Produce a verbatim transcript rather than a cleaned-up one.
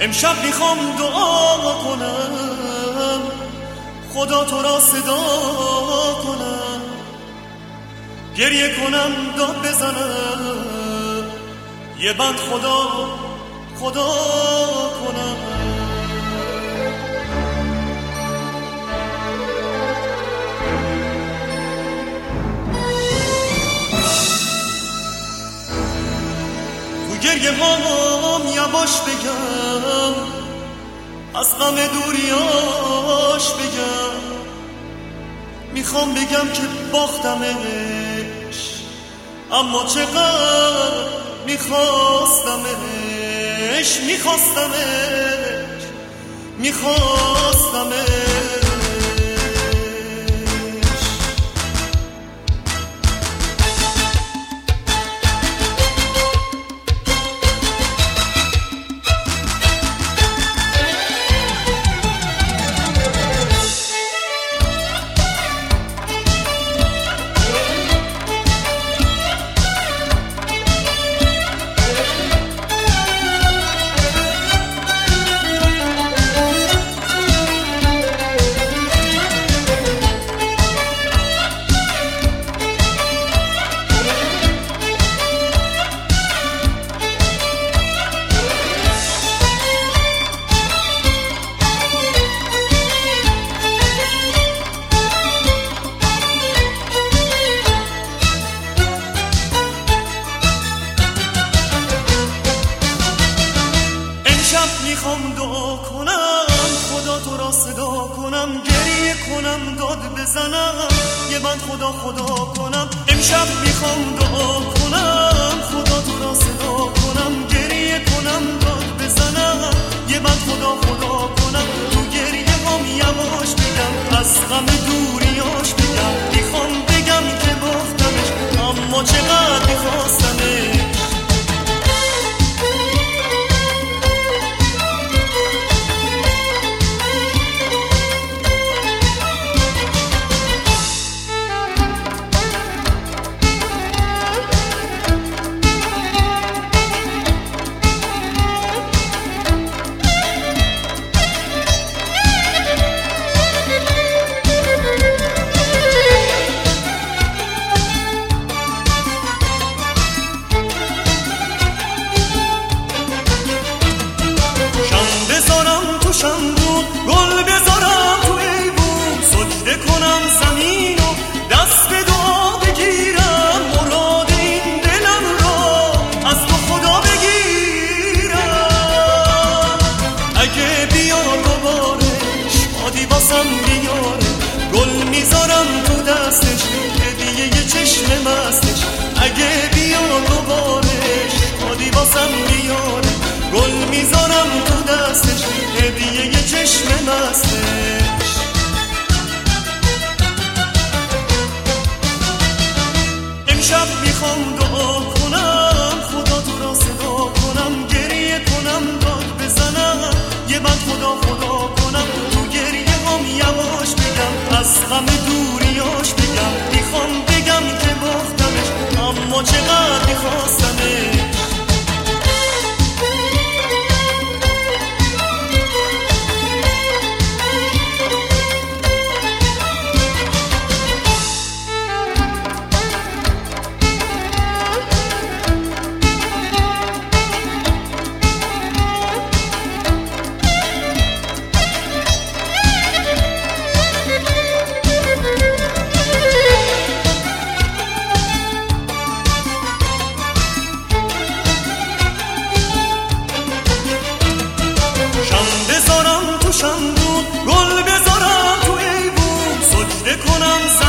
امشب میخوام دعا کنم، خدا تو را صدا کنم، گریه کنم، داد بزنم، یه بند خدا خدا کنم. تو گریه هام یواش بگم، از غم دوریاش بگم، میخوام بگم که باختمش، اما چقدر میخواستمش، میخواستمش، میخواستمش. میخوام دعا کنم، خدا تو را صدا کنم، گریه کنم، داد بزنم، یه بند خدا خدا کنم. امشب میخوام دعا کنم، خدا تو را صدا کنم، گریه کنم، داد بزنم، یه بند خدا خدا کنم. تو گریه هم یواش بگم، از غم دوریاش بگم، میخوام بگم که باختمش، اما چقدر میخواستمش. گل بذارم تو ایوون، سجده کنم زمین و دست به دعا بگیرم، مراد این دلم را از تو خدا بگیرم. اگه بیا دوباره شادی واسم بیاره، گل میذارم تو دستش، هدیه یه چشم مستش. اگه بیا دوباره شادی واسم بیاره، گل میذارم تو دستش، هدیه یه چشم مستش. امشب میخوام دعا کنم، خدا تو را صدا کنم، گریه کنم، داد بزنم، یه بند خدا خدا کنم. تو گریه هم یواش بگم، از غم دوریاش بگم، میخوام بگم که باختمش، اما چقدر میخواستمش. گل بذارم تو ایوون، سجده کنم